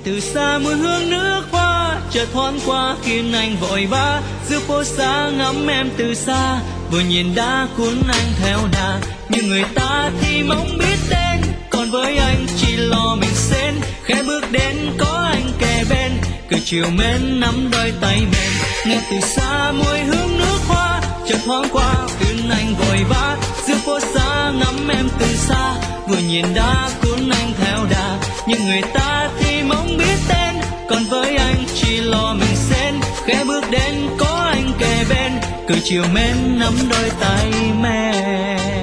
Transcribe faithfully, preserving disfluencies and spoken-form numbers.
từ xa mùi hương nước hoa chợt thoáng qua khiến anh vội vã giữa phố xa ngắm em từ xa, vừa nhìn đã cuốn anh theo đà. Nhưng người ta thì mong biết tên, còn với anh chỉ lo mình xến. Khẽ bước đến có anh kề bên, cười chiều mến nắm đôi tay mềm. Nghe từ xa mùi hương nước hoa chợt thoáng qua khiến anh vội vã giữa phố xa ngắm em từ xa, vừa nhìn đã cuốn anh theo đà. Nhưng người ta thì mong biết tên, còn với anh chỉ lo mình xến. Khẽ bước đến có anh kề bên, cười chiều mến nắm đôi tay mềm.